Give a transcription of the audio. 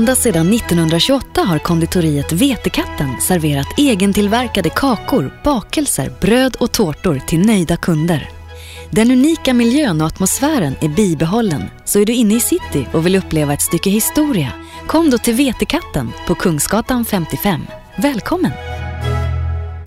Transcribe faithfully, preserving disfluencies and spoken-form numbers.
Ända sedan nittonhundratjugoåtta har konditoriet Vetekatten serverat egentillverkade kakor, bakelser, bröd och tårtor till nöjda kunder. Den unika miljön och atmosfären är bibehållen, så är du inne i city och vill uppleva ett stycke historia. Kom då till Vetekatten på Kungsgatan femtiofem. Välkommen!